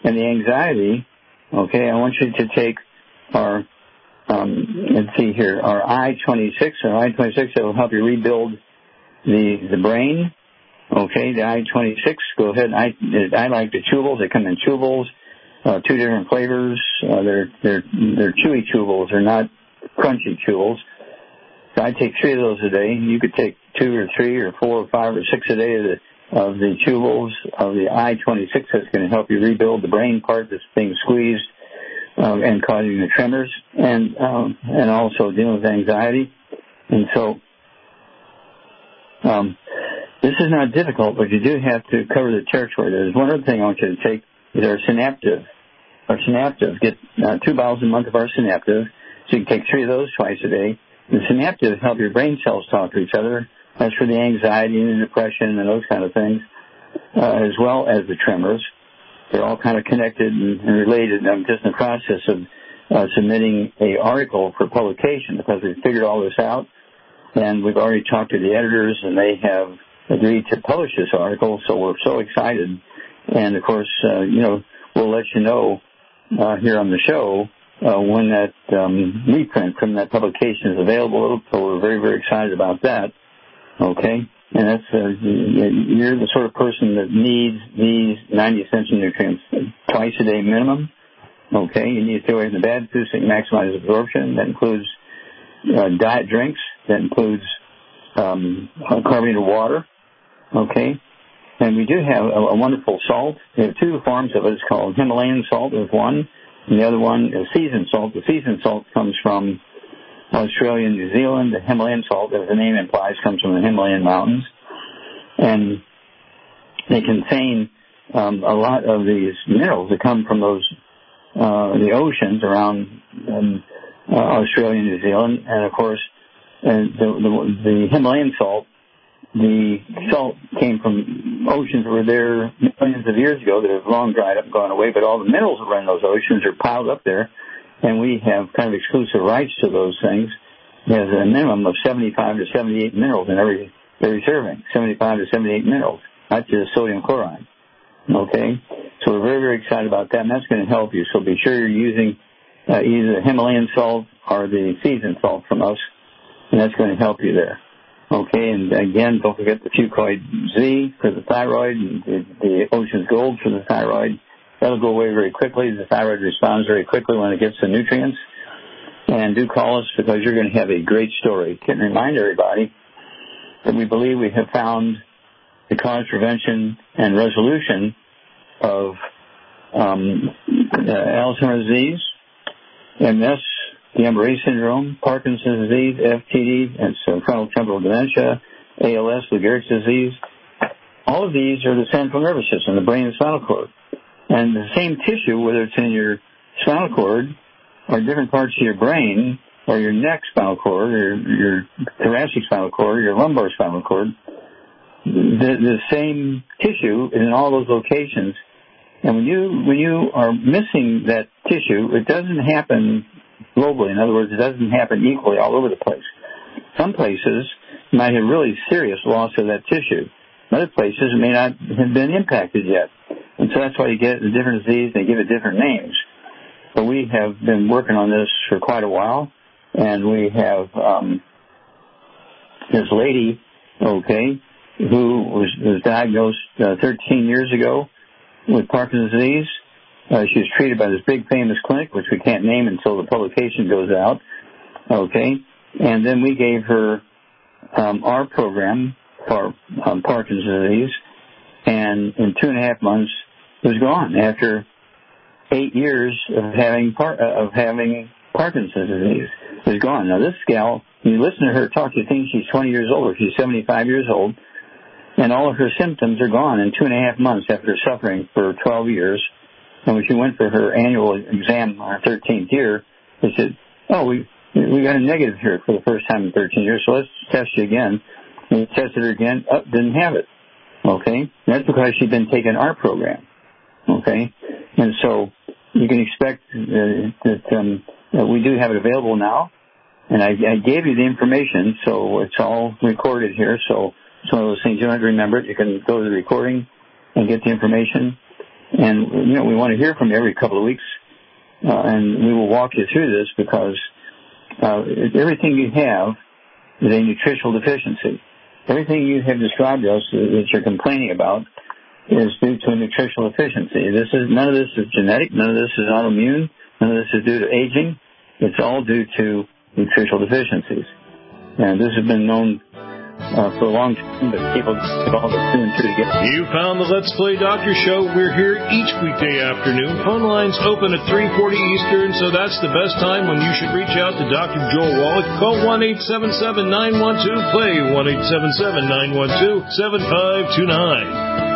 and the anxiety, okay, I want you to take our, um, let's see here, our I twenty-six, our I twenty-six that will help you rebuild the the brain. Okay, the I twenty-six, go ahead. I I like the chewables. They come in chewables, uh, two different flavors. Uh, they're they're they're chewy chewables. They're not crunchy chewables. So I take three of those a day. You could take two or three or four or five or six a day of the of the chewables of the I twenty-six. That's going to help you rebuild the brain part that's being squeezed uh, and causing the tremors, and um, and also dealing with anxiety. And so. Um, This is not difficult, but you do have to cover the territory. There's one other thing I want you to take is our Synaptive. Our Synaptive. Get uh, two bottles a month of our Synaptive. So you can take three of those twice a day. The Synaptive help your brain cells talk to each other. That's for the anxiety and the depression and those kind of things, uh, as well as the tremors. They're all kind of connected and, and related. I'm just in the process of uh, submitting a article for publication because we've figured all this out. And we've already talked to the editors, and they have agreed to publish this article, so we're so excited. And, of course, uh, you know, we'll let you know uh, here on the show uh, when that um, reprint from that publication is available. So we're very, very excited about that, okay? And that's uh, you're the sort of person that needs these ninety essential nutrients twice a day minimum, okay? You need to stay away from the bad foods so you maximize absorption. That includes uh, diet drinks. That includes um, carbonated water. Okay, and we do have a, a wonderful salt. We have two forms of it. It's called Himalayan salt is one, and the other one is seasoned salt. The seasoned salt comes from Australia and New Zealand. The Himalayan salt, as the name implies, comes from the Himalayan mountains. And they contain um, a lot of these minerals that come from those uh, the oceans around um, uh, Australia and New Zealand. And, of course, uh, the, the, the Himalayan salt, the salt came from oceans that were there millions of years ago that have long dried up and gone away, but all the minerals that are in those oceans are piled up there, and we have kind of exclusive rights to those things. There's a minimum of seventy-five to seventy-eight minerals in every every serving, seventy-five to seventy-eight minerals, not just sodium chloride. Okay? So we're very, very excited about that, and that's going to help you. So be sure you're using uh, either the Himalayan salt or the seasoned salt from us, and that's going to help you there. Okay, and again, don't forget the Fucoid Z for the thyroid and the, the Ocean's Gold for the thyroid. That'll go away very quickly. The thyroid responds very quickly when it gets the nutrients. And do call us because you're going to have a great story. Can remind everybody that we believe we have found the cause, prevention, and resolution of um, uh, Alzheimer's disease, M S, Guillain-Barré syndrome, Parkinson's disease, F T D, and so frontal temporal dementia, A L S, Lou Gehrig's disease. All of these are the central nervous system, the brain and spinal cord. And the same tissue, whether it's in your spinal cord or different parts of your brain or your neck spinal cord or your thoracic spinal cord or your lumbar spinal cord, the, the same tissue is in all those locations. And when you when you are missing that tissue, it doesn't happen globally. In other words, it doesn't happen equally all over the place. Some places might have really serious loss of that tissue. Other places it may not have been impacted yet. And so that's why you get a different disease, and they give it different names. But we have been working on this for quite a while, and we have um, this lady, okay, who was, was diagnosed uh, thirteen years ago with Parkinson's disease. Uh, she was treated by this big famous clinic, which we can't name until the publication goes out, okay? And then we gave her um, our program for um, Parkinson's disease, and in two and a half months, it was gone after eight years of having par- uh, of having Parkinson's disease. It was gone. Now, this gal, when you listen to her talk, you think she's twenty years old, or she's seventy-five years old, and all of her symptoms are gone in two and a half months after suffering for twelve years. And when she went for her annual exam on her thirteenth year, they said, oh, we we got a negative here for the first time in thirteen years, so let's test you again. And we tested her again. Oh, didn't have it. Okay? And that's because she'd been taking our program. Okay? And so you can expect uh, that, um, that we do have it available now. And I, I gave you the information, so it's all recorded here. So it's one of those things you don't have to remember it. You can go to the recording and get the information. And, you know, we want to hear from you every couple of weeks, uh, and we will walk you through this because uh, everything you have is a nutritional deficiency. Everything you have described to us that you're complaining about is due to a nutritional deficiency. This is none of this is genetic. None of this is autoimmune. None of this is due to aging. It's all due to nutritional deficiencies. And this has been known uh, for a long time, but people have all the two and two together. You found the Let's Play Doctor Show. We're here each weekday afternoon. Phone lines open at three forty Eastern, so that's the best time when you should reach out to Doctor Joel Wallach. Call one eight seven seven, nine one two, play, one eight seven seven, nine one two, seven five two nine.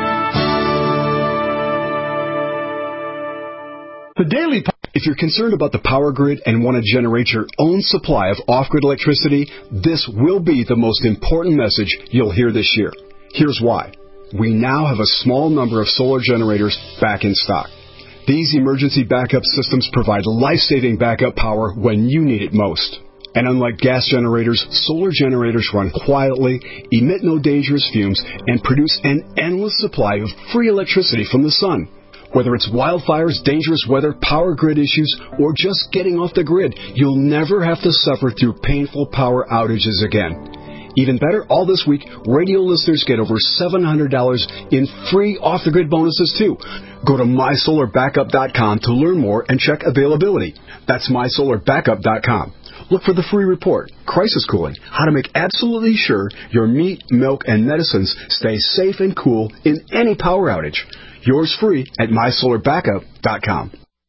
The Daily. If you're concerned about the power grid and want to generate your own supply of off-grid electricity, this will be the most important message you'll hear this year. Here's why. We now have a small number of solar generators back in stock. These emergency backup systems provide life-saving backup power when you need it most. And unlike gas generators, solar generators run quietly, emit no dangerous fumes, and produce an endless supply of free electricity from the sun. Whether it's wildfires, dangerous weather, power grid issues, or just getting off the grid, you'll never have to suffer through painful power outages again. Even better, all this week, radio listeners get over seven hundred dollars in free off-the-grid bonuses, too. Go to my solar backup dot com to learn more and check availability. That's my solar backup dot com. Look for the free report, Crisis Cooling, how to make absolutely sure your meat, milk, and medicines stay safe and cool in any power outage. Yours free at my solar backup dot com.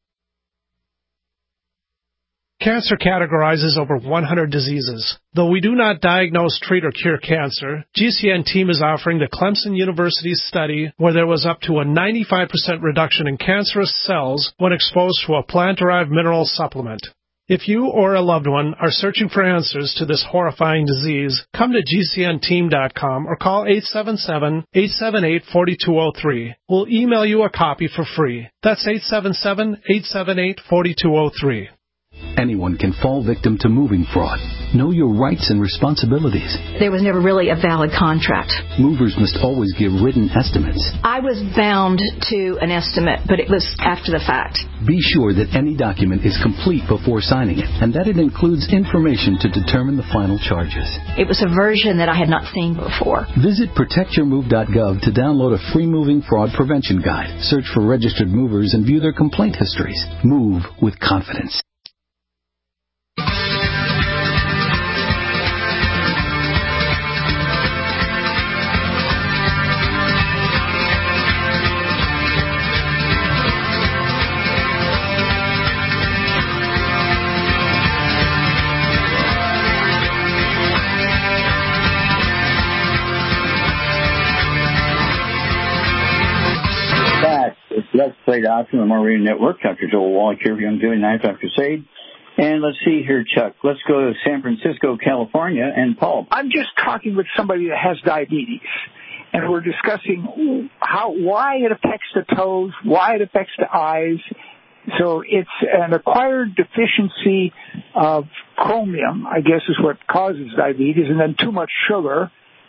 Cancer categorizes over one hundred diseases. Though we do not diagnose, treat, or cure cancer, G C N team is offering the Clemson University study where there was up to a ninety-five percent reduction in cancerous cells when exposed to a plant-derived mineral supplement. If you or a loved one are searching for answers to this horrifying disease, come to G C N team dot com or call eight seven seven, eight seven eight, four two zero three. We'll email you a copy for free. That's eight seven seven, eight seven eight, four two zero three. Anyone can fall victim to moving fraud. Know your rights and responsibilities. There was never really a valid contract. Movers must always give written estimates. I was bound to an estimate, but it was after the fact. Be sure that any document is complete before signing it, and that it includes information to determine the final charges. It was a version that I had not seen before. Visit protect your move dot gov to download a free moving fraud prevention guide. Search for registered movers and view their complaint histories. Move with confidence. Let's Play Doctor on the More Radio Network. Doctor Joel Wallach here for Young Doing Ninth Crusade. And let's see here, Chuck. Let's go to San Francisco, California, and Paul. I'm just talking with somebody that has diabetes, and we're discussing how why it affects the toes, why it affects the eyes. So it's an acquired deficiency of chromium, I guess, is what causes diabetes, and then too much sugar.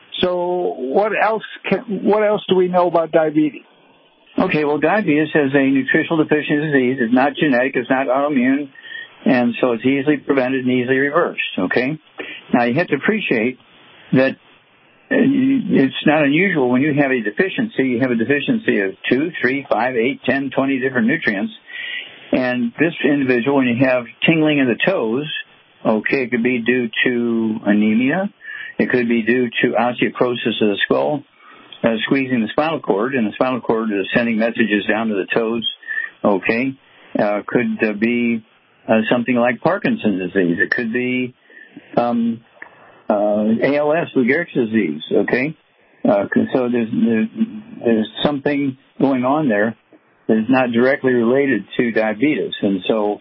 So what else can what else do we know about diabetes? Okay, well, diabetes is a nutritional deficiency disease. It's not genetic. It's not autoimmune. And so it's easily prevented and easily reversed, okay? Now, you have to appreciate that it's not unusual when you have a deficiency. You have a deficiency of two, three, five, eight, ten, twenty different nutrients. And this individual, when you have tingling in the toes, okay, it could be due to anemia. It could be due to osteoporosis of the skull. Uh, squeezing the spinal cord, and the spinal cord is sending messages down to the toes, okay, uh, could uh, be uh, something like Parkinson's disease. It could be um, uh, A L S, Lou Gehrig's disease, okay? Uh, so there's, there's, there's something going on there that is not directly related to diabetes. And so,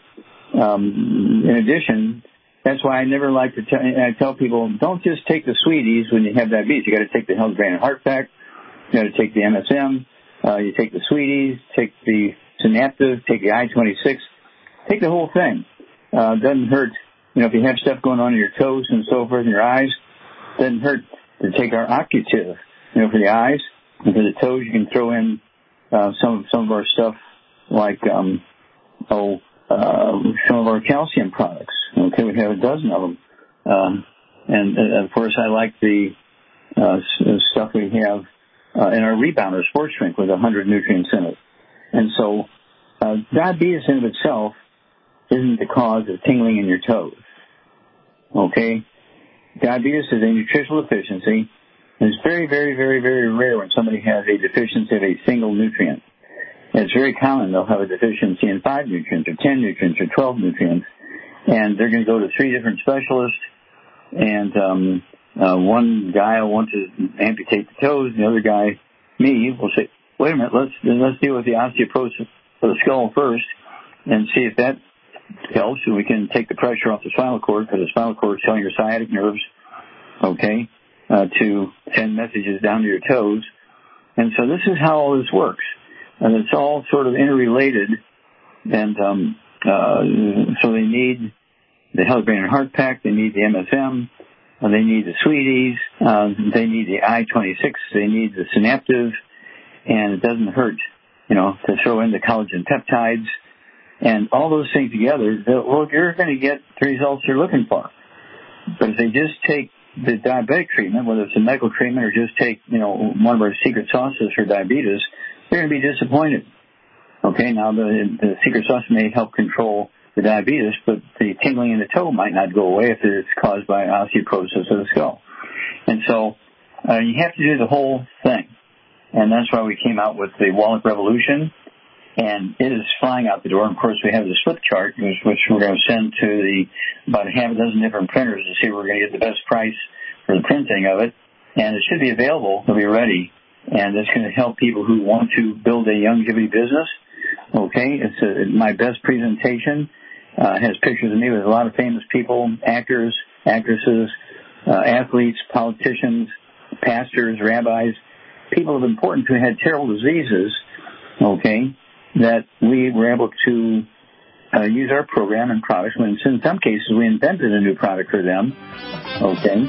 um, in addition, that's why I never like to tell, I tell people, don't just take the sweeties when you have diabetes. You got to take the Health Brain and Heart Pack. You got to take the M S M, uh, you take the Sweeties, take the Synaptive, take the I twenty-six, take the whole thing. Uh, doesn't hurt, you know, if you have stuff going on in your toes and so forth in your eyes, doesn't hurt to take our Occutive, you know, for the eyes, and for the toes you can throw in uh, some some of our stuff like um, oh uh, some of our calcium products. Okay, we have a dozen of them, um, and, and of course I like the uh, stuff we have uh, in our rebounder sports drink with one hundred nutrients in it. And so uh, diabetes in of itself isn't the cause of tingling in your toes. Okay, diabetes is a nutritional deficiency. It's very, very, very, very rare when somebody has a deficiency of a single nutrient. And it's very common they'll have a deficiency in five nutrients or ten nutrients or twelve nutrients, and they're going to go to three different specialists. And um, uh, one guy will want to amputate the toes, and the other guy, me, will say, "Wait a minute, let's let's deal with the osteoporosis of the skull first, and see if that helps, so we can take the pressure off the spinal cord, because the spinal cord is telling your sciatic nerves, okay." Uh, to send messages down to your toes. And so this is how all this works. And it's all sort of interrelated. And um, uh, so they need the Healthy Brain and Heart Pack, they need the M S M, uh, they need the Sweeties, uh, they need the I twenty-six, they need the Synaptive, and it doesn't hurt, you know, to throw in the collagen peptides. And all those things together, well, you're going to get the results you're looking for. But if they just take the diabetic treatment, whether it's a medical treatment or just take, you know, one of our secret sauces for diabetes, they're going to be disappointed. Okay, now the, the secret sauce may help control the diabetes, but the tingling in the toe might not go away if it's caused by osteoporosis of the skull. And so uh, you have to do the whole thing. And that's why we came out with the Wallach Revolution. And it is flying out the door. And of course, we have the slip chart, which, which we're going to send to the about a half a dozen different printers to see where we're going to get the best price for the printing of it. And it should be available. It'll be ready. And it's going to help people who want to build a longevity business. Okay, it's a, my best presentation. Uh, has pictures of me with a lot of famous people, actors, actresses, uh, athletes, politicians, pastors, rabbis, people of importance who had terrible diseases. Okay. That we were able to uh, use our program and products when in some cases we invented a new product for them. Okay.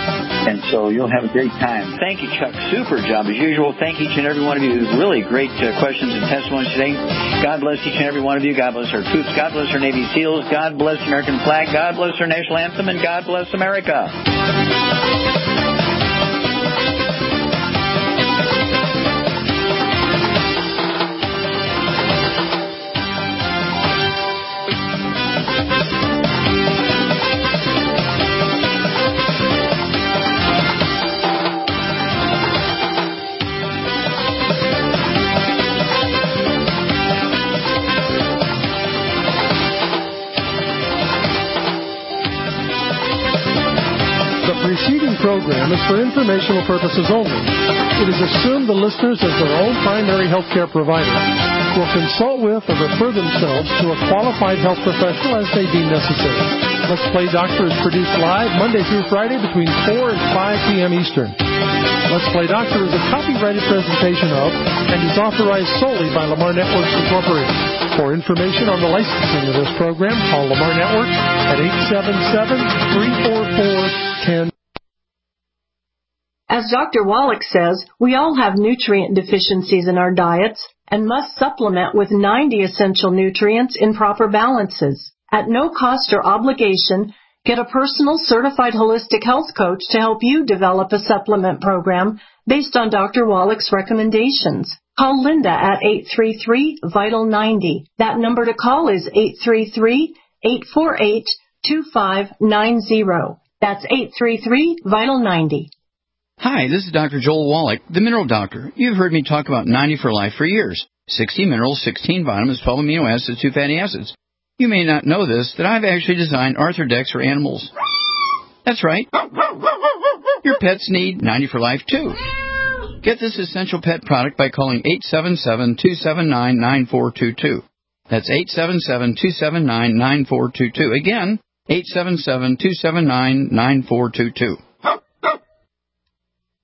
And so you'll have a great time. Thank you, Chuck. Super job as usual. Thank each and every one of you. Really great uh, questions and testimonies today. God bless each and every one of you. God bless our troops. God bless our Navy SEALs. God bless the American flag. God bless our national anthem. And God bless America. Program is for informational purposes only. It is assumed the listeners, as their own primary health care provider, will consult with or refer themselves to a qualified health professional as they deem necessary. Let's Play Doctor is produced live Monday through Friday between four and five p.m. Eastern. Let's Play Doctor is a copyrighted presentation of and is authorized solely by Lamar Networks Incorporated. For information on the licensing of this program, call Lamar Networks at eight seven seven, three four four, one zero. As Doctor Wallach says, we all have nutrient deficiencies in our diets and must supplement with ninety essential nutrients in proper balances. At no cost or obligation, get a personal certified holistic health coach to help you develop a supplement program based on Doctor Wallach's recommendations. Call Linda at eight three three, vital ninety. That number to call is eight three three, eight four eight, two five nine zero. That's eight three three, vital ninety. Hi, this is Doctor Joel Wallach, the Mineral Doctor. You've heard me talk about ninety for Life for years. sixty minerals, sixteen vitamins, twelve amino acids, two fatty acids. You may not know this, that I've actually designed Arthrodex for animals. That's right. Your pets need ninety for Life, too. Get this essential pet product by calling eight seven seven, two seven nine, nine four two two. That's eight seven seven, two seven nine, nine four two two. Again, eight seven seven, two seven nine, nine four two two.